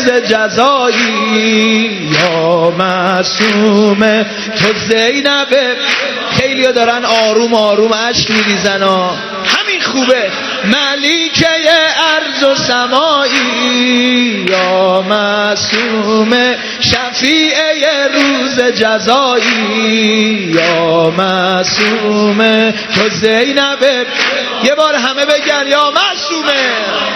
روز جزایی یا معصوم تو زینب. خیلی ها دارن آروم آروم اشک میریزن ها، همین خوبه. ملیکه ارض و سمایی یا معصوم شفیع روز جزایی یا معصوم تو زینب. یه بار همه بگن یا معصومه.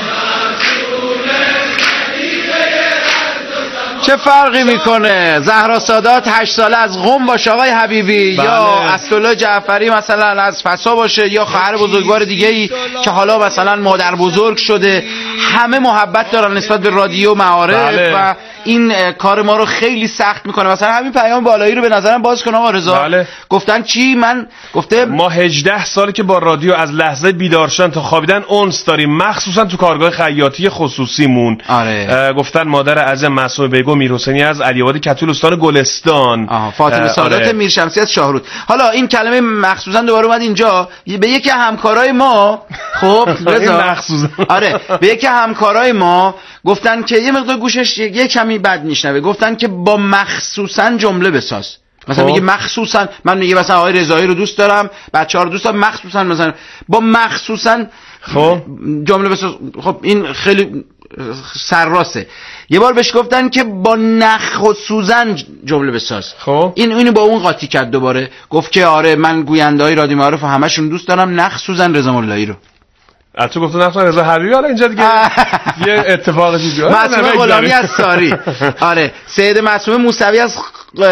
چه فرقی میکنه زهرا سادات 8 ساله از قم باشه آقای حبیبی، بله. یا اسدالله جعفری مثلا از فسا باشه، یا خواهر بزرگوار دیگه ای که حالا مثلا مادر بزرگ شده، همه محبت دارن نسبت به رادیو معارف. بله. و این کار ما رو خیلی سخت میکنه. مثلا همین پیام بالایی رو به نظرم باز کن آقا رضا. بله. گفتن چی؟ من گفته ما 18 ساله که با رادیو از لحظه بیدار شدن تا خوابیدن اونس داریم، مخصوصا تو کارگاه خیاطی خصوصیمون. آره. گفتن مادر عزیز معصومه بیگم میرحسینی از علی‌آباد کتول استان گلستان. فاطمه سادات آره. میرشمسی از شاهرود. حالا این کلمه مخصوصا دوباره اومد اینجا به یکی همکارای ما، خب رضا، آره، به یکی همکارای ما گفتن که یه مقدار گوشش یه کمی بد میشنوه، گفتن که با مخصوصا جمله بساز. مثلا میگه مخصوصا، من میگه مثلا آقای رضایی رو دوست دارم، بچه‌ها رو دوست دارم، مخصوصا مثلا با مخصوصا خب جمله بساز. خب این خیلی سرراسته. یه بار بهش گفتن که با نخ و سوزن جمله بساز. خب اینو با اون قاطی کرد دوباره، گفت که آره من گوینده‌های رادیو معارف همشون دوست دارم، نخ سوزن رضا مولایی رو. تو گفتن نفتن رضا حبیبی. حالا اینجا دیگه یه اتفاق چیزی معصومه غلامی از ساری. آره، سید معصومه موسوی از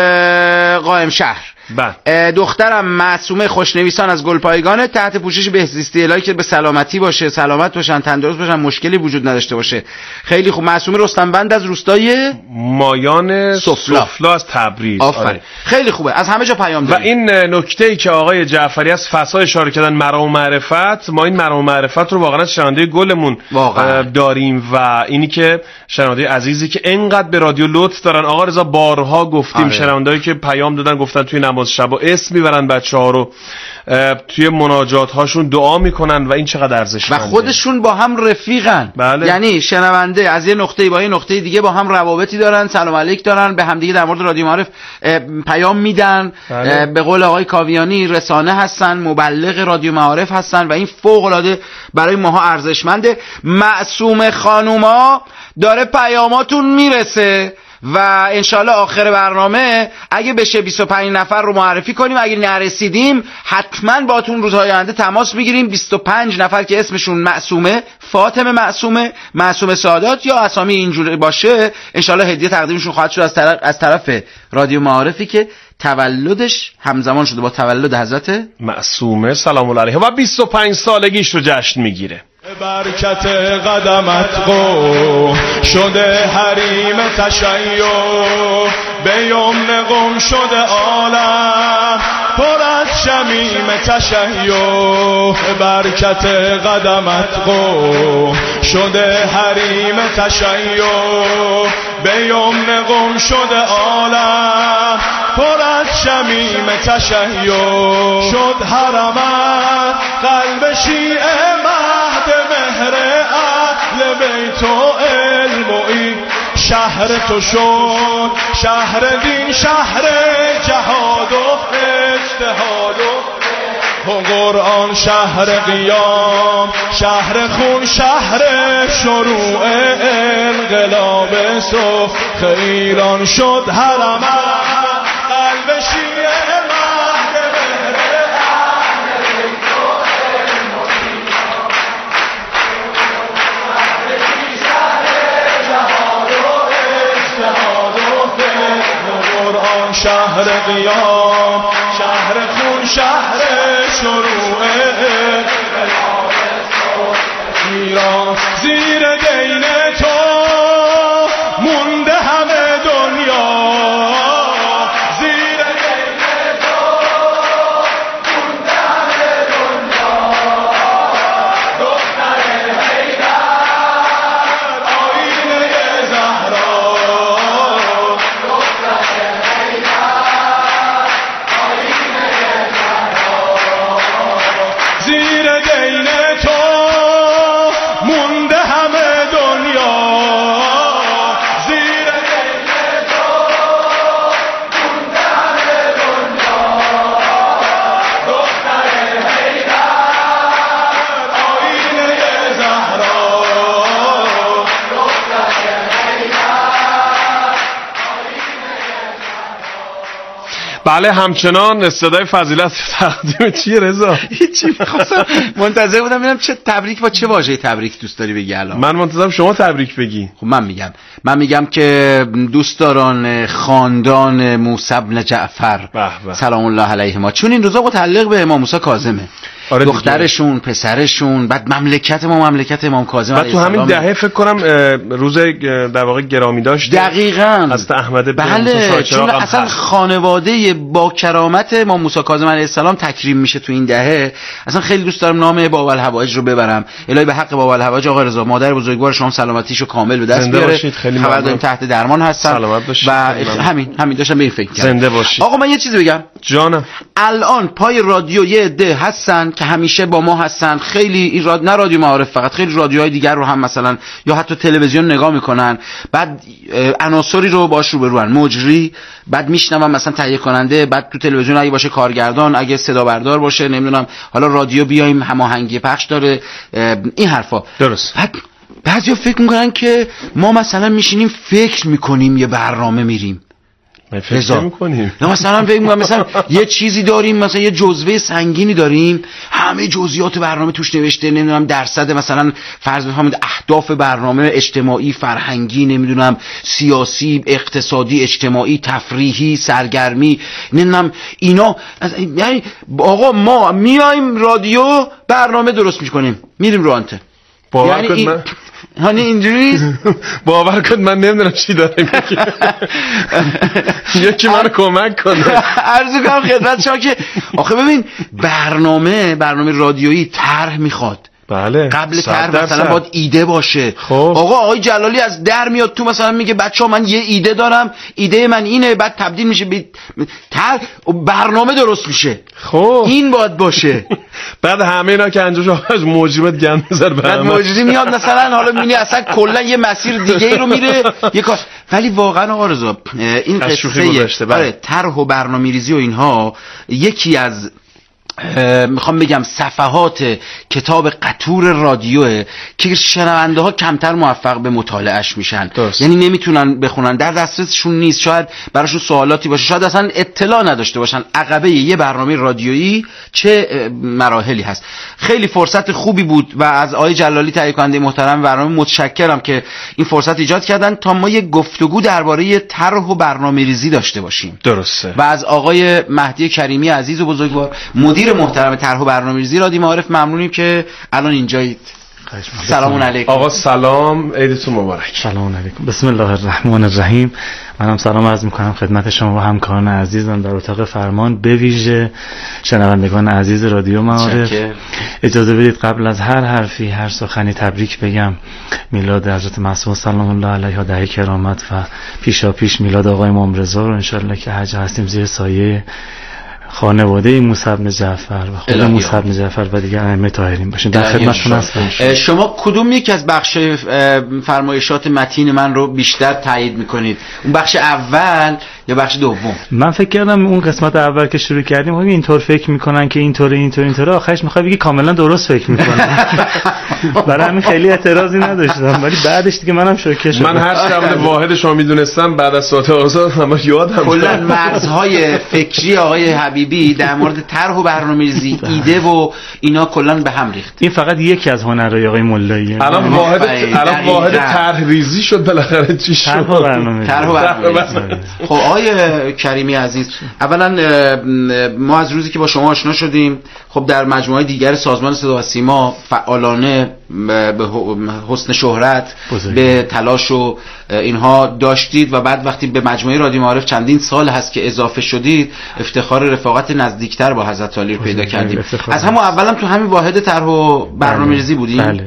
قائم شهر. دخترم معصومه خوشنویسان از گلپایگان، تحت پوشش بهزیستی الهی که به سلامتی باشه، سلامت باشن، تندرست باشن، مشکلی وجود نداشته باشه. خیلی خوب. معصومه رستمبند از روستای مایان سفلا از تبریز. آره. خیلی خوبه. از همه جا پیام داریم. و این نکته‌ای که آقای جعفری از فسا اشاره کردن، مرام و معرفت، ما این مرام و معرفت رو واقعا شنونده گلمون داریم و اینی که شنونده عزیزی که انقدر به رادیو لطف دارن. آقا رضا بارها گفتیم، آره. شنوندهایی که پیام دادن گفتن توی نماز شبا اسم میبرن بچه‌ها رو، توی مناجات هاشون دعا میکنن و این چقدر ارزشمنده. و خودشون با هم رفیقن. بله. یعنی شنونده از یه نقطه با یه نقطه دیگه با هم روابطی دارن، سلام علیک دارن، به هم دیگه در مورد رادیو معارف پیام میدن. بله. به قول آقای کاویانی رسانه هستن، مبلغ رادیو معارف هستن و این فوق العاده برای ماها ارزشمنده. معصومه خانوما داره پیاماتون میرسه و انشالله آخر برنامه اگه بشه 25 نفر رو معرفی کنیم. اگه نرسیدیم حتما باتون روزهای آینده تماس میگیریم. 25 نفر که اسمشون معصومه، فاطمه معصومه، معصومه سادات یا اسامی اینجوری باشه، انشالله هدیه تقدیمشون خواهد شد از طرف رادیو معارفی که تولدش همزمان شده با تولد حضرت معصومه سلام الله علیها و 25 سالگیش رو جشن میگیره. برکت قدمت قوم شده حریم تشیع، به یمن قم شده عالم پر از شمیم تشیع. برکت قدمت قوم شده حریم تشیع، به یمن قم شده عالم پر از شمیم تشیع. شد حرمت قلب شیعه مهر اهل بیت و علم و این شهر تو شد شهر دین، شهر جهاد و اجتهاد و قرآن، شهر قیام، شهر خون، شهر شروع انقلاب صبح ایران. شد حرمت قلب شیعه شهر قیام، شهر خون، شهر شروع ایران. زیر دین تو مونده همه دنیا، زیر دین تو مونده همه دنیا. دختر حیدر آینه زهرا، زیر دین تو مونده همه دنیا. بله همچنان صدای فضیلت تقدیم چیه رضا؟ هیچی می‌خواستم منتظر بودم ببینم چه تبریک با چه واژه تبریک دوست داری بگی الان. من منتظرم شما تبریک بگی. خب من میگم که دوستداران خاندان موسی بن جعفر سلام الله علیهما، چون این روزا متعلق به امام موسی کاظمه، دخترشون، پسرشون، بعد مملکت امام کاظم علیه السلام. تو همین دهه فکر کنم روز در واقع گرامی داشت دقیقاً حضرت احمد بن بله، چون اصلا خانواده با کرامت امام موسی کاظم علیه السلام تکریم میشه تو این دهه. اصلا خیلی دوست دارم نام باب الحوائج رو ببرم. الهی به حق باب الحوائج آقا رضا مادر بزرگوار شما سلامتیشو کامل به دست بیاره، خبر داریم تحت درمان هستن و همین داشتم به این فکر کردم. زنده باشید. آقا من یه چیزی بگم جانم، الان پای رادیو یه عده هستن که همیشه با ما هستن، خیلی این نه رادیو معارف فقط، خیلی رادیوهای دیگر رو هم مثلا یا حتی تلویزیون نگاه میکنن، بعد عناصری رو باش روبروان، مجری، بعد میشنون مثلا تهیه کننده، بعد تو تلویزیون اگه باشه کارگردان، اگه صدا بردار باشه، نمیدونم حالا رادیو بیایم هماهنگی پخش داره، این حرفا. درست. بعضیا فکر میکنن که ما مثلا میشینیم فکر میکنیم یه برنامه میریم. فکر می‌کنیم نه مثلا فکر می‌کنم مثلا یه چیزی داریم، مثلا یه جزوه سنگینی داریم، همه جزئیات برنامه توش نوشته، نمیدونم درصد مثلا فرض بفرمایید اهداف برنامه اجتماعی، فرهنگی، نمیدونم سیاسی، اقتصادی، اجتماعی، تفریحی، سرگرمی، نمیدونم اینا. یعنی آقا ما میایم رادیو برنامه درست می‌کنیم، میریم رو آنتن. یعنی هانی اینجوری باور کن من نمیدونم چی داره میگه. یکی من کمک کنه. عرض کنم خدمت شما که آخه ببین برنامه رادیویی طرح میخواد. بله. قبل طرح مثلا باید ایده باشه. خب. آقای جلالی از در میاد تو مثلا میگه بچه‌ها من یه ایده دارم، ایده من اینه، بعد تبدیل میشه به برنامه درست میشه. خب این باید باشه. بعد همه اینا که انجامش از مجریمت گند میذاره بعد مجری میاد مثلا حالا میبینی اصلا کلا یه مسیر دیگه ای رو میره یه کار. ولی واقعا آقا رضا این قصه طرح و برنامه‌ریزی و اینها یکی از میخوام بگم صفحات کتاب قطور رادیوه که شنونده ها کمتر موفق به مطالعهش میشن. یعنی نمیتونن بخونن، در دسترسشون نیست، شاید براشون سوالاتی باشه، شاید اصلا اطلاع نداشته باشن عقبه یه برنامه رادیویی چه مراحلی هست. خیلی فرصت خوبی بود و از آقای جلالی تهیه کننده محترم برنامه متشکرم که این فرصت ایجاد کردن تا ما یه گفتگو درباره طرح و برنامه‌ریزی داشته باشیم. درسته. و از آقای مهدی کریمی عزیز و بزرگوار مدیر محترم طرح و برنامه‌ریزی رادیو معارف ممنونیم که الان اینجایید. سلام علیکم. آقا سلام، عیدتون مبارک. سلام علیکم. بسم الله الرحمن الرحیم. منم سلام عرض میکنم خدمت شما و همکاران عزیزم در اتاق فرمان، به ویژه شنوندگان عزیز رادیو معارف. اجازه بدید قبل از هر حرفی، هر سخنی تبریک بگم میلاد حضرت معصوم سلام الله علیه دهه کرامت و پیشاپیش میلاد آقای امام رضا رو انشالله که هر جا هستیم زیر سایه خانواده موسی بن جعفر و خود موسی بن جعفر و دیگر ائمه طاهرین باشیم. در خدمتتون هستم. شما کدوم یک از بخش فرمایشات متین من رو بیشتر تایید میکنید؟ اون بخش اول یا بخش دوم؟ من فکر کردم اون قسمت اول که شروع کردیم اینطور فکر میکنن که اینطور آخرش میخوای بگی کاملا درست فکر میکنن. برای همین خیلی اعتراضی نداشتم، ولی بعدش دیگه منم شوکه شدم. من هر چقدر واحد شما میدونستم بعد از ساعت آزاد هم یادم کلا مرزهای فکری آقای حبیبی در مورد طرح و برنامه‌ریزی، ایده و اینا کلا به هم ریخت. این فقط یکی از هنرهای آقای ملاییه. الان واحد طرح ریزی شد بالاخره. چی شد؟ طرح و برنامه‌ریزی. خب آقای کریمی عزیز، اولا ما از روزی که با شما آشنا شدیم خب در مجموعه دیگر سازمان صدا و سیما فعالانه به حسن شهرت به تلاش و اینها داشتید و بعد وقتی به مجموعه رادیو معارف چندین سال هست که اضافه شدید افتخار رفاقت نزدیکتر با حضرت علی رو پیدا کردیم. از همون اولم تو همین واحد طرح و برنامه‌ریزی بودیم. بله.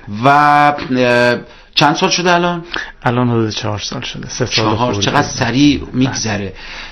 و چند سال شده الان؟ الان حدود 4 سال شده. 3 سال. چقدر سریع میگذره.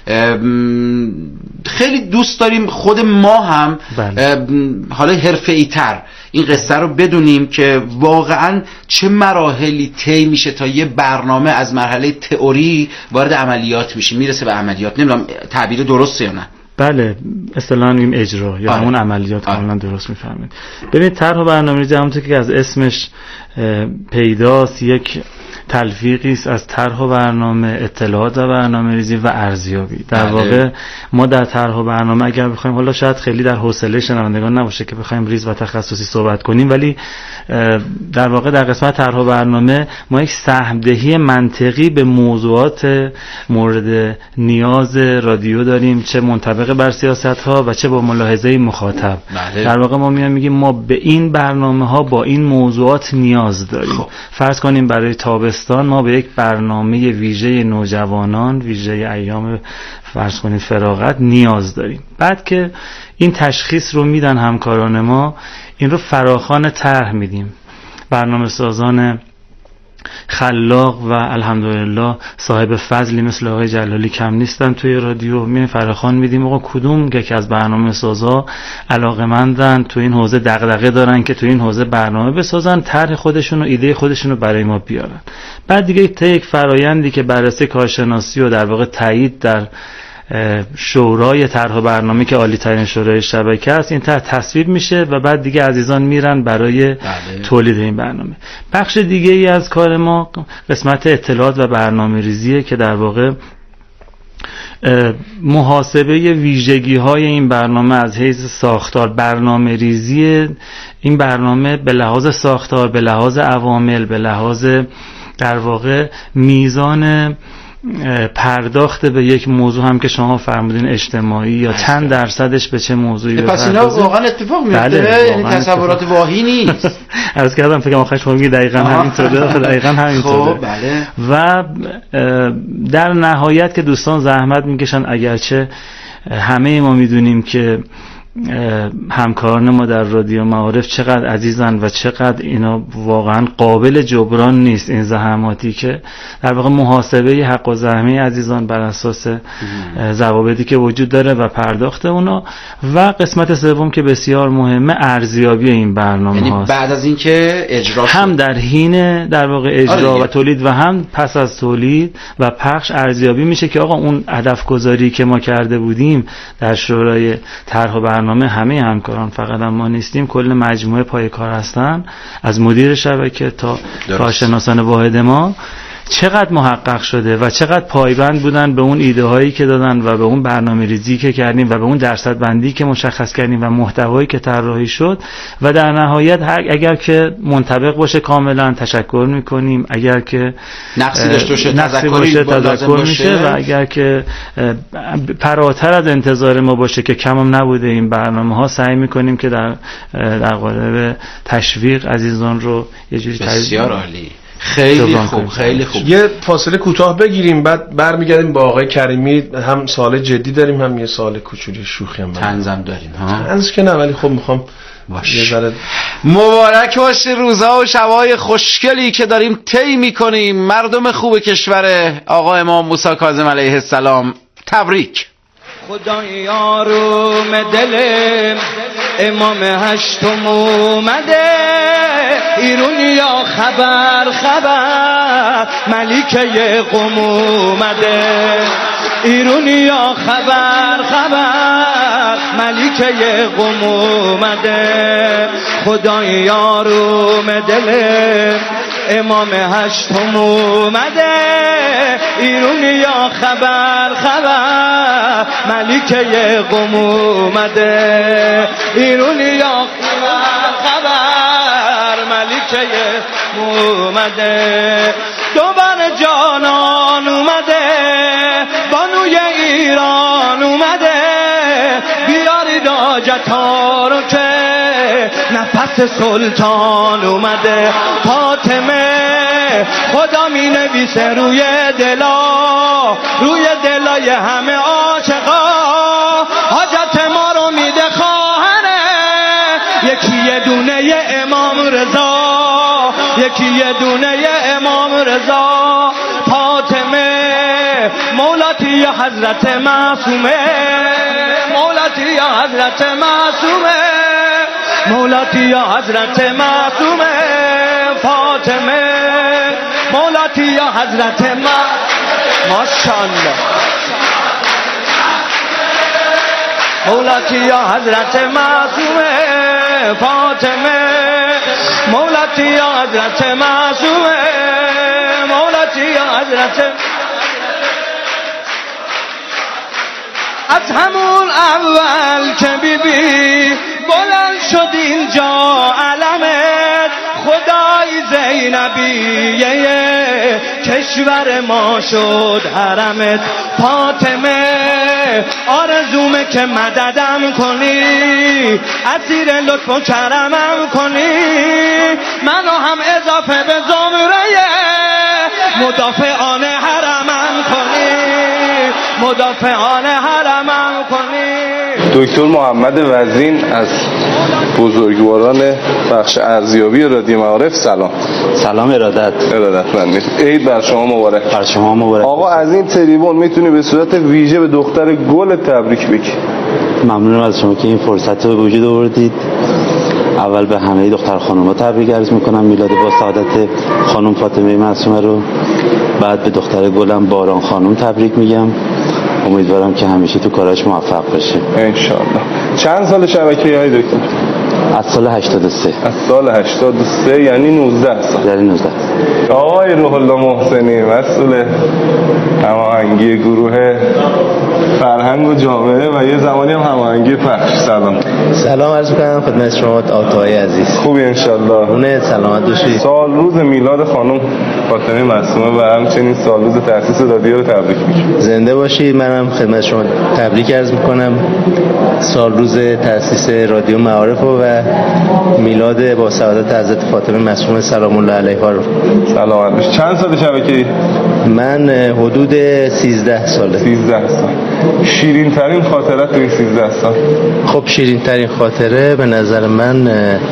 خیلی دوست داریم خود ما هم حالا حرفه‌ای تر این قصه رو بدونیم که واقعا چه مراحلی طی میشه تا یه برنامه از مرحله تئوری وارد عملیات میشه، میرسه به عملیات. نمیدونم تعبیر درسته یا نه. بله، اصطلاحاً این اجرا یا همون عملیات کاملا درست میفهمید. ببینید طرح و برنامه‌ریزی همونطور که از اسمش پیداست یک تلفیقی است از طرح و برنامه، اطلاعات و برنامه‌ریزی و ارزیابی. در واقع ما در طرح و برنامه اگر بخوایم، حالا شاید خیلی در حوصله شنوندگان نباشه که بخوایم ریز و تخصصی صحبت کنیم، ولی در واقع در قسمت طرح و برنامه ما یک سهم‌دهی منطقی به موضوعات مورد نیاز رادیو داریم، چه منطبق بر سیاست‌ها و چه با ملاحظه مخاطب. در واقع ما میگیم ما به این برنامه‌ها با این موضوعات نیاز داریم. فرض کنیم برای تابستان ما به یک برنامه ویژه نوجوانان، ویژه ایام فرض کنید فراغت نیاز داریم. بعد که این تشخیص رو میدن همکاران ما، این رو فراخوان طرح میدیم. برنامه سازان خلاق و الحمدلله صاحب فضلی مثل آقای جلالی کم نیستن توی رادیو. میایم فراخوان میدیم آقا کدوم یکی از برنامه سازا علاقه‌مندن، تو این حوزه دغدغه دارن که تو این حوزه برنامه بسازن، طرح خودشون و ایده خودشون رو برای ما بیارن. بعد دیگه یک فرایندی که بررسی کارشناسی و در واقع تایید در شورای طرح برنامه که عالی ترین شورای شبکه است، این طرح تصویب میشه و بعد دیگه عزیزان میرن برای تولید این برنامه. بخش دیگه ای از کار ما قسمت اطلاعات و برنامه ریزیه که در واقع محاسبه ویژگی های این برنامه از حیث ساختار، برنامه ریزی این برنامه به لحاظ ساختار، به لحاظ عوامل، به لحاظ در واقع میزان پرداخت به یک موضوع هم که شما فرمودین اجتماعی یا چند درصدش به چه موضوعی پس اینا واقعا اتفاق میفته، یعنی تصورات واهی نیست. عرض کردم فکر آخرش شما میگید دقیقاً همینطوره، دقیقاً همینطوره. بله. و در نهایت که دوستان زحمت میکشن، اگرچه همه ما میدونیم که همکاران ما در رادیو معارف چقدر عزیزن و چقدر اینا واقعا قابل جبران نیست، این زحماتی که در واقع محاسبه حق و زحمه عزیزان بر اساس ضوابطی که وجود داره و پرداخت اونا. و قسمت سوم که بسیار مهمه ارزیابی این برنامه یعنی هاست. بعد از اینکه اجرا هم در حین در واقع اجرا و تولید و هم پس از تولید و پخش ارزیابی میشه که آقا اون هدف گذاری که ما کرده بودیم در شورای طرح و برنامه، همه همکاران فقط ما نیستیم، کل مجموعه پای کار هستن از مدیر شبکه تا کارشناسان واحد ما، چقدر محقق شده و چقدر پایبند بودن به اون ایده هایی که دادن و به اون برنامه ریزی که کردیم و به اون درصد بندی که مشخص کردیم و محتوایی که طراحی شد. و در نهایت اگر که منطبق باشه کاملا تشکر میکنیم، اگر که نقصی داشته باشه تذکر میشه و اگر که فراتر از انتظار ما باشه که کم هم نبوده این برنامه ها، سعی میکنیم که در قالب تشویق عزیزان رو یه جوری بسیار عالی. خیلی خوب، خیلی خوب. یه فاصله کوتاه بگیریم بعد برمیگردیم با آقای کریمی. هم سوال جدی داریم هم یه سوال کوچولی شوخی هم طنزم داریم. طنز که نه، ولی خب میخوام یه ذره مبارک باشه روزها و شبای خوشگلی که داریم طی میکنیم. مردم خوب کشور آقا امام موسی کاظم علیه السلام، تبریک. خدا یاروم دل امام هشتم اومده، ایرونیا خبر ملیکه قم اومده، ایرونیا خبر ملیکه قم اومده. خدا یاروم دل امام هشتم اومده، ایرونیا خبر ملیکه قم اومده، ایرونیا خبر ملیکه اومده. دوباره جانان اومده، بانوی ایران اومده، بیارید حاجت‌ها رو که نفس سلطان اومده. فاطمه خدا می نویسه روی دلای همه عاشقا، حاجت ما رو میده خواهره، یکی یه دونه امام رضا، یکی یه دونه امام رضا. فاطمه مولاتی یا حضرت معصومه، مولاتی یا حضرت معصومه، مولاتی یا حضرت معصومه. فاطمه مولاتی یا حضرت ماشاءالله، مولاتی یا حضرت معصومه. فاطمه مولاتی یا حضرت معصومه، حضرت از همون اول که بیبی بلند شد اینجا علمت خدای زینبیه کشور ما شد حرمت فاطمه آرزومه که مددم کنی اسیر لطف و کرمم کنی منو هم اضافه به زمره مدافعان حرمم کنی مدافعان حرمم کنی. دکتر محمد وزین از بزرگواران بخش ارزیابی رادیو معارف، سلام. سلام ارادتمندید. عید بر شما مبارک. بر شما مبارک. آقا از این تریبون میتونی به صورت ویژه به دختر گل تبریک بگی؟ ممنونم از شما که این فرصت رو به وجود آوردید. اول به همه دختر خانم‌ها تبریک عرض میکنم میلاد با سعادت خانم فاطمه معصومه رو. بعد به دختر گلم باران خانم تبریک میگم. امیدوارم که همیشه تو کاراش موفق باشه ان شاء الله. چند سال شبکه‌ای های دکتر؟ از سال 83. از سال 83 یعنی 19 سال. یعنی 19. آقای روح الله محسنی مسئول هماهنگی گروه فرهنگ و جامعه و یه زمانی هم هماهنگی پخش، سلام عرض می‌کنم خدمت شما آقای عزیز. خوبی ان شاء الله. اون سلامت باشید. سال روز میلاد خانم فاطمه معصومه و همچنین سال روز تأسیس رادیو رو تبریک میگم. زنده باشید. منم خدمت شما تبریک عرض می‌کنم سال روز تأسیس رادیو معارف و میلاد با سعادت حضرت فاطمه معصومه سلام الله علیها رو. سلامت باشید. چند سال شبکه‌ای؟ من حدود 13 ساله. 13 سال. شیرین ترین خاطرت تو این 13 سال؟ خب شیرین ترین خاطره به نظر من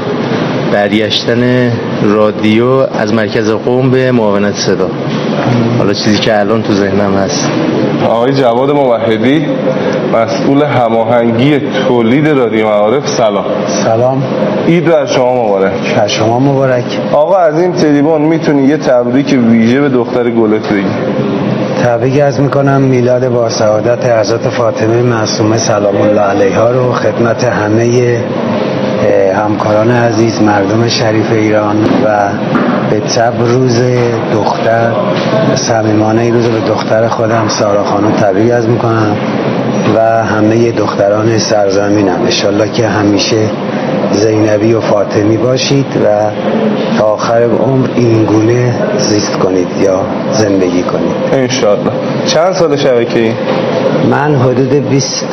برگشتن رادیو از مرکز قم به معاونت صدا. حالا چیزی که الان تو ذهنم هست. آقای جواد موحدی مسئول هماهنگی تولید رادیو معارف، سلام. عید بر شما مبارک. بر شما مبارک. آقا از این تریبون میتونی یه تبریک ویژه به دختر گلت بگی؟ تبریک عرض میکنم میلاد با سعادت حضرت فاطمه معصومه سلام الله علیها رو خدمت همه همکاران عزیز مردم شریف ایران و به تب روز دختر صمیمانه روز به دختر خودم سارا خانم تبریک عرض میکنم و همه دختران سرزمینم. انشالله که همیشه زینبی و فاطمی باشید و تا آخر عمر این گونه زیست کنید یا زندگی کنید انشالله. چند سال شبکه‌ای؟ من حدود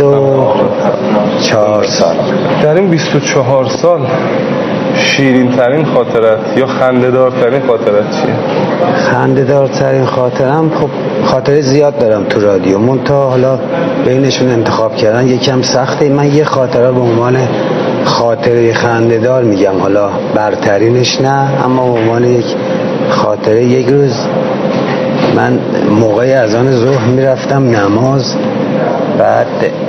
24 سال. در این 24 سال شیرین ترین خاطرت یا خنده دار ترین خاطرت چیه؟ خنده دار ترین خاطرم خب خاطره زیاد دارم تو رادیو، منتها حالا بینشون انتخاب کردن یکم سخته. من یه خاطره به عنوان خاطره خنده دار میگم، حالا برترینش نه، اما به عنوان یک خاطره یک روز من موقع اذان ظهر میرفتم نماز، بعد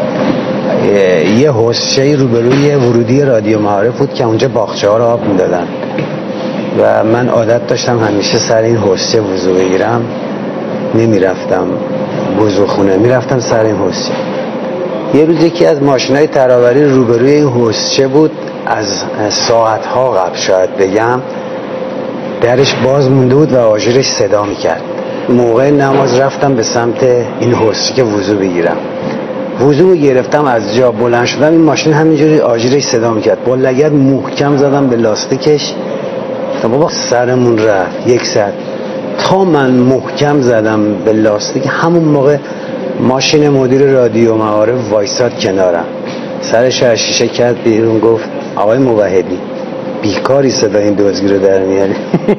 یه حوضچه‌ای روبروی ورودی رادیو معارف بود که اونجا باغچه‌ها رو آب میدادن و من عادت داشتم همیشه سر این حوضچه وضو بگیرم. نمیرفتم وضوخونه، میرفتم سر این حوضچه. یه روز یکی از ماشینای ترابری روبروی این حوضچه بود، از ساعتها قبل شاید بگم، درش باز مونده بود و آژیرش صدا میکرد. موقع نماز رفتم به سمت این حوضچه که وضو بگیرم. وضو گرفتم، از جا بلند شدم، این ماشین همینجوری آژیرش صدا میکرد. با لگد محکم زدم به لاستیکش تا بابا سرمون رفت. یک ساعت تا من محکم زدم به لاستیک، همون موقع ماشین مدیر رادیو معارف وایساد کنارم، سرش از شیشه کرد بیرون، گفت آقای موحدی بیکاری صدا این دزدگی رو در میاری.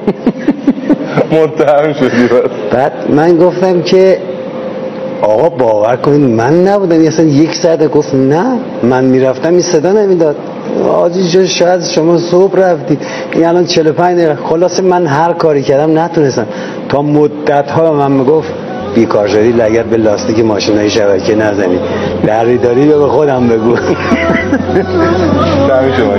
متهم شدی. بعد من گفتم که آقا باور کنید من نبودم، اصلا یک ساعت. گفت نه من میرفتم این صدا نمیداد. آجی شاید شما صبح رفتید، این الان 45 دقیقه. خلاصه من هر کاری کردم نتونستم. تا مدت ها من میگفت بیکار شدی، لگد به لاستیک ماشینای شبکه نزنی، دری داری به خودم بگو. دمی شما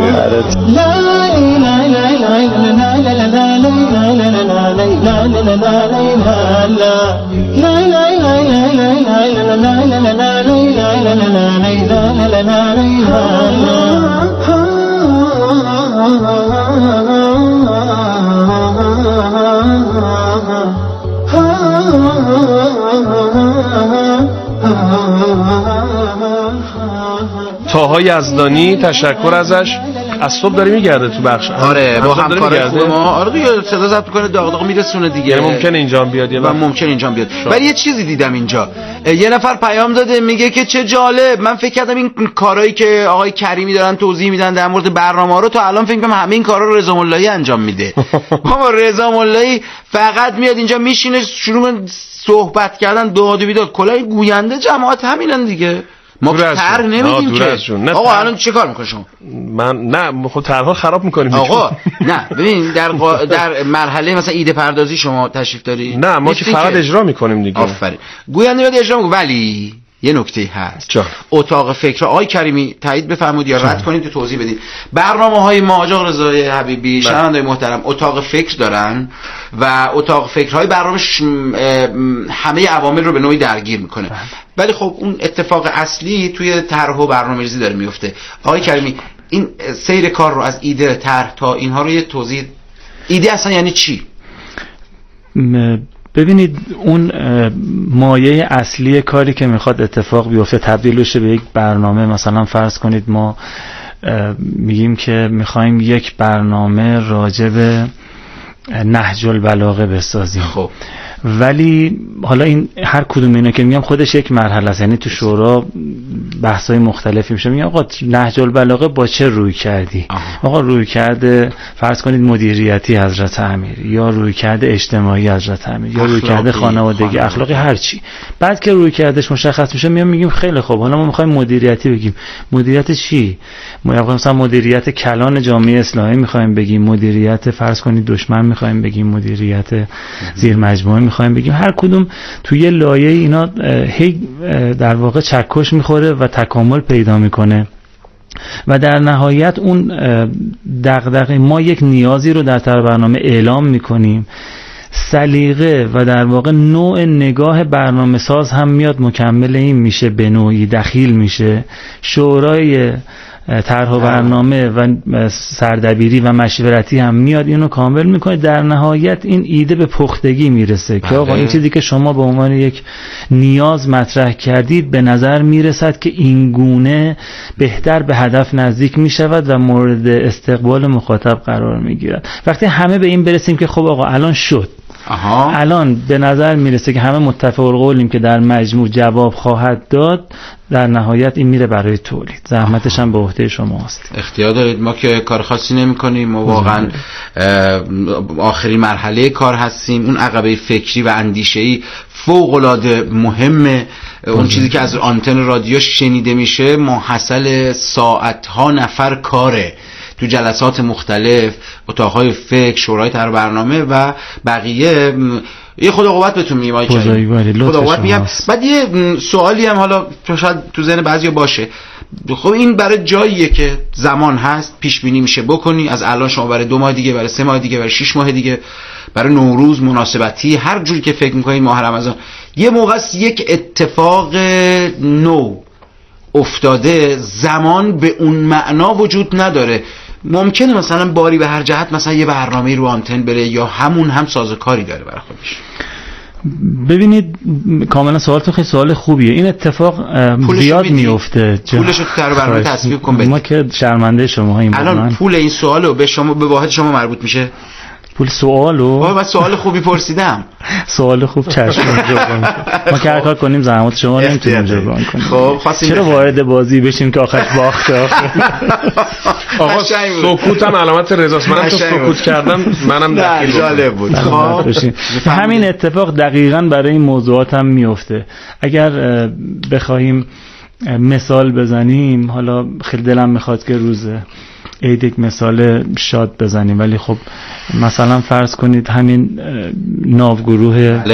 طاها یزدانی، تشکر ازش، از صبح داره میگرده تو بخش. آره با همکارای خوب ما. آره دیگه صدا ضبط میکنه، داغ میرسونه دیگه. ممکنه اینجا بیاد و ممکنه اینجا بیاد. ولی یه چیزی دیدم اینجا، یه نفر پیام داده میگه که چه جالب، من فکر کردم این کارهایی که آقای کریمی دارن توضیح میدن در مورد برنامه‌ها رو تا الان فکر کنم همه این کارا رو رضا ملایی انجام میده. بابا رضا ملایی فقط میاد اینجا میشینه شروع صحبت کردن، داد و بیداد، کلای گوینده جماعت همینن دیگه. ما طرح نمیدیم که آقا الان چه کار میکنی شما؟ من نه خود طرح‌ها خراب میکنیم آقا. نه ببین در مرحله مثلا ایده پردازی شما تشریف داری؟ نه ما که فقط اجرا میکنیم دیگه. آفرین. گوینده میاد اجرا میکنه. ولی یه نکته هست جا. اتاق فکر آقای کریمی تایید بفرمایید یا رد کنید تو توضیح بدید. برنامه‌های ما آقا رضای حبیبی شنونده‌های محترم اتاق فکر دارن و اتاق فکرهای برنامه‌ش همه عوامل رو به نوعی درگیر میکنه. ولی خب اون اتفاق اصلی توی طرح و برنامه‌ریزی داره میفته. آقای کریمی این سیر کار رو از ایده طرح تا اینها رو یه توضیح. ایده اصلا یعنی چی؟ ببینید اون مایه اصلی کاری که میخواد اتفاق بیفته تبدیل بشه به یک برنامه. مثلا فرض کنید ما میگیم که میخوایم یک برنامه راجع به نهج البلاغه بسازیم. خب ولی حالا این هر کدوم اینا که میگم خودش یک مرحله است. یعنی تو شورا بحث‌های مختلفی میشه. میگم آقا نهج البلاغه با چه روی کردی؟ آقا روی کرده فرض کنید مدیریتی حضرت امیر، یا روی کرده اجتماعی حضرت امیر، یا روی کرده خانوادگی، اخلاقی، هر چی. بعد که روی کردش مشخص میشه میگیم خیلی خوب حالا ما میخوایم مدیریتی بگیم. مدیریت چی؟ ما مثلا مدیریت کلان جامعه اسلامی میخوایم بگیم، مدیریت فرض کنید دشمن میخوایم بگیم، مدیریت زیر مجموعه میخوایم بگیم. هر کدوم توی یه لایه اینا هی در واقع چکش میخوره و تکامل پیدا میکنه و در نهایت اون دغدغه ما یک نیازی رو در برنامه اعلام میکنیم. سلیقه و در واقع نوع نگاه برنامه ساز هم میاد مکمل این میشه، به نوعی دخیل میشه. شورای طرح و برنامه و سردبیری و مشورتی هم میاد اینو کامل میکنه. در نهایت این ایده به پختگی میرسه که آقا این چیزی که شما به عنوان یک نیاز مطرح کردید به نظر میرسد که این گونه بهتر به هدف نزدیک میشود و مورد استقبال مخاطب قرار میگیرد. وقتی همه به این برسیم که خب آقا الان شد، الان به نظر میرسه که همه متفق القولیم که در مجموع جواب خواهد داد، در نهایت این میره برای تولید. زحمتش هم به عهده شماست. اختیار دارید. ما که کار خاصی نمی کنیم، ما واقعا آخرین مرحله کار هستیم. اون عقبه فکری و اندیشه‌ای فوق العاده مهمه. اون چیزی که از آنتن رادیو شنیده میشه محصل ساعتها نفر کاره تو جلسات مختلف، اتاقهای فکر، شورای طرح برنامه و بقیه. یه خدا قوت بهتون میگم آقای کریم، خدا قوت میگم. بعد یه سوالی هم حالا شاید تو ذهن بعضیا باشه. خب این برای جاییه که زمان هست، پیش بینی میشه بکنی از الان شما برای 2 ماه دیگه، برای 3 ماه دیگه، برای 6 ماه دیگه، برای نوروز مناسبتی، هر جوری که فکر میکنید، ماه رمضان، یه موقع یک اتفاق نو افتاده، زمان به اون معنا وجود نداره. ممکنه مثلا باری به هر جهت مثلا یه برنامه رو آنتن بره یا همون هم سازوکاری داره برای خودش. ببینید کاملا سوالتون خیلی سوال خوبیه. این اتفاق زیاد میفته. پولش رو تو برنامه تصویب کن بدید. ما که شرمنده شما هاییم. الان پول این سوالو به شما، به واحد شما مربوط میشه؟ پول سوالو؟ من سوال خوبی پرسیدم. سوال خوب چشم جبران. ما که هر کار کنیم زحمت شما نمیتونیم جبران کنیم. خب چرا وارد بازی بشیم که آخرش باخته؟ آقا سکوت هم علامت رضاست. من تو سکوت کردم منم دخیل جالب بود. خب همین اتفاق دقیقاً برای این موضوعات هم میفته. اگر بخوایم مثال بزنیم، حالا خیلی دلم میخواد که روزه عید یک مثال شاد بزنیم، ولی خب مثلا فرض کنید همین ناوگروه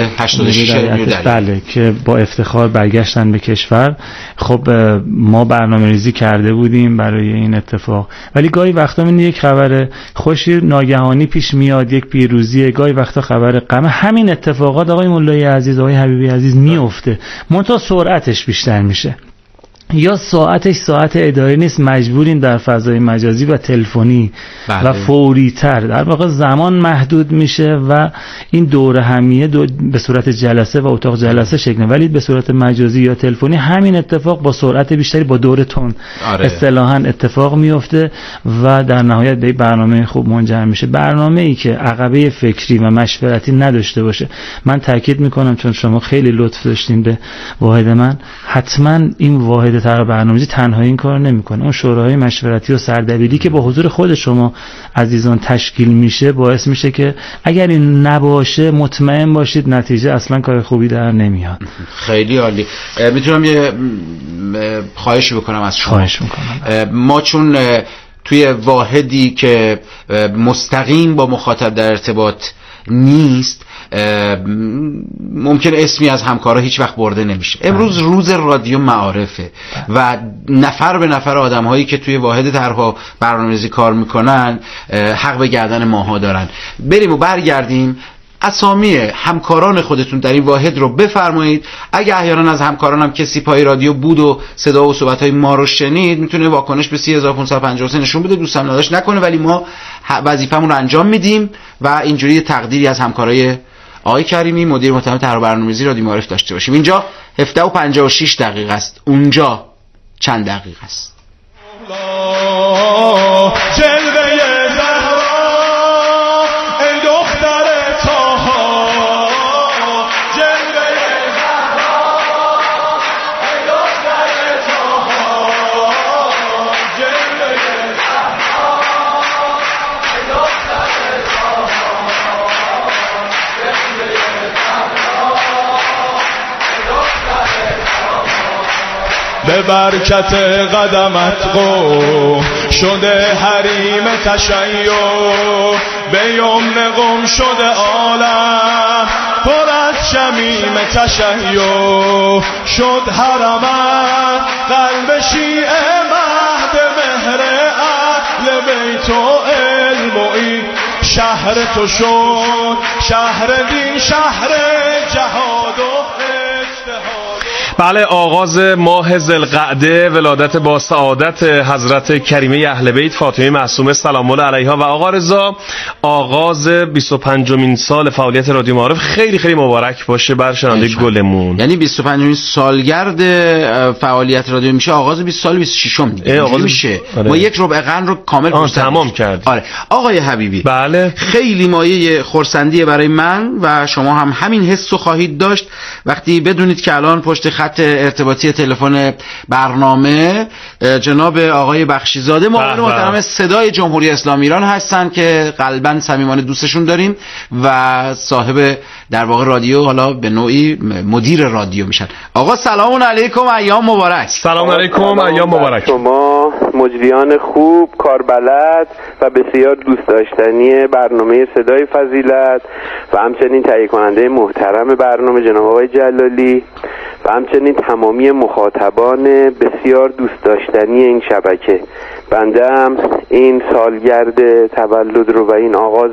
بله که با افتخار برگشتن به کشور. خب ما برنامه‌ریزی کرده بودیم برای این اتفاق، ولی گاهی وقتا من یک خبر خوشی ناگهانی پیش میاد، یک پیروزی، گاهی وقتا خبر غم. همین اتفاقات آقای مولایی عزیز، آقای حبیبی عزیز میفته، منتها سرعتش بیشتر میشه. یا ساعتش ساعت اداری نیست، مجبوریم در فضای مجازی و تلفنی و فوری تر، در واقع زمان محدود میشه و این دوره همیه به صورت جلسه و اتاق جلسه شکل، ولی به صورت مجازی یا تلفنی همین اتفاق با سرعت بیشتری با دوره تند اصطلاحاً اتفاق میفته و در نهایت به برنامه خوب منجر میشه. برنامه‌ای که عقبه فکری و مشورتی نداشته باشه، من تاکید میکنم چون شما خیلی لطف داشتین به واحد من، حتما این واحد طرح برنامه‌ریزی تنها این کار نمیکنه. اون شورای مشورتی و سردبیری که با حضور خود شما عزیزان تشکیل میشه باعث میشه که اگر این نباشه مطمئن باشید نتیجه اصلا کار خوبی در نمیاد. خیلی عالی. میتونم یه خواهش بکنم از شما؟ خواهش میکنم. ما چون توی واحدی که مستقیم با مخاطب در ارتباط نیست، ممکن اسمی از همکارا هیچ وقت برده نمیشه. امروز روز رادیو معارفه و نفر به نفر آدم‌هایی که توی واحد طرح برنامه‌ریزی کار میکنن حق به گردن ماها دارن. بریم و برگردیم، اسامی همکاران خودتون در این واحد رو بفرمایید. اگه احیانا از همکارانم کسی پای رادیو بود و صدا و صحبت‌های ما رو شنید، میتونه واکنش به 3553 نشون بده. دوستم نداشت نکنه، ولی ما وظیفمون رو انجام میدیم و اینجوری تقدیری از همکارای آقای کریمی مدیر محترم طرح برنامه‌ریزی رادیو معارف داشته باشیم. اینجا 17:56 دقیقه است، اونجا چند دقیقه است؟ به برکت قدمت قم شده حریم تشیع، به یمن قم شده عالم پر از شمیم تشیع، شد حرمت قلب شیعه مهد مهر اهل بیت و علم و این شهر تو شد شهر دین، شهر جهاد و اجتهاد. بله، آغاز ماه ذوالقعده، ولادت با سعادت حضرت کریمه اهل بیت فاطمه معصومه سلام الله علیها و آقا رضا، آغاز 25مین سال فعالیت رادیو معارف خیلی خیلی مبارک باشه بر شنونده گلمون. یعنی 25مین سالگرد فعالیت رادیو میشه آغاز 20 سال 26م دیگه میشه. ما یک ربع قرن رو کامل تمام کردیم. آره آقای حبیبی، بله خیلی مایه خرسندیه برای من و شما هم همین حسو خواهید داشت وقتی بدونید که الان پشت خط ارتباطی تلفن برنامه جناب آقای بخشیزاده معاون محترم صدای جمهوری اسلامی ایران هستن که قلباً صمیمانه دوستشون داریم و صاحب در واقع رادیو، حالا به نوعی مدیر رادیو میشن. آقا سلام علیکم، ایام مبارک. سلام علیکم، ایام مبارک. شما مجریان خوب، کاربلد و بسیار دوست داشتنی برنامه صدای فضیلت و همچنین تهیه کننده محترم برنامه جناب آقای جلالی و همچنین تمامی مخاطبان بسیار دوست داشتنی این شبکه، بنده هم این سالگرد تولد رو و این آغاز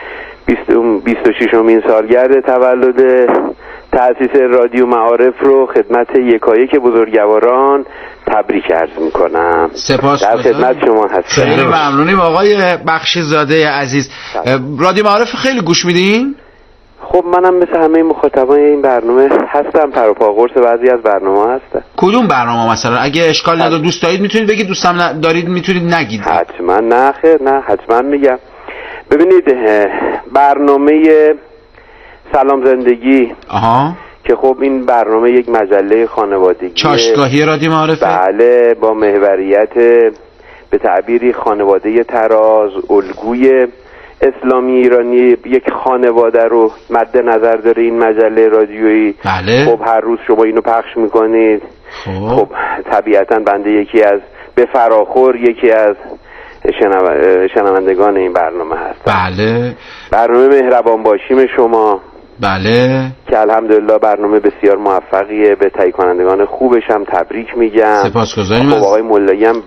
26مین سالگرد تولد تأسیس رادیو معارف رو خدمت یکایک بزرگواران تبریک عرض میکنم. سپاس در خدمت شما هستم. خیلی ممنونیم آقای بخشیزاده عزیز. رادیو معارف خیلی گوش میدین؟ خب منم مثل همه مخاطبان این برنامه هستم، پر و پا قرص بعضی از برنامه هستم. کدوم برنامه مثلا؟ اگه اشکال نداره دوست دارید میتونید بگید، دوستم دارید میتونید نگید. حتما، نه خیر، نه حتما میگم. ببینید برنامه سلام زندگی که خب این برنامه یک مجله خانوادگی چاشتگاهی رادیو معارفه، بله، با محوریت به تعبیری خانواده تراز، الگوی اسلامی ایرانی، یک خانواده رو مد نظر داره این مجله رادیویی. بله. خب هر روز شما اینو پخش میکنید. خب طبیعتا بنده یکی از به فراخور یکی از شنوندگان این برنامه هست. بله. برنامه مهربان باشیم شما، بله، که الحمدلله برنامه بسیار موفقیه. به تهیه کنندگان خوبش هم تبریک میگم. سپاسگزاریم. خب آقای مولایی هم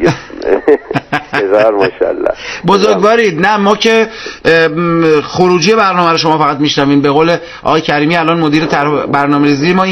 هزار ماشاءالله بزرگوارید. نه ما که خروجی برنامه رو شما فقط میشنویم. به قول آقای کریمی الان مدیر برنامه‌ریزی ما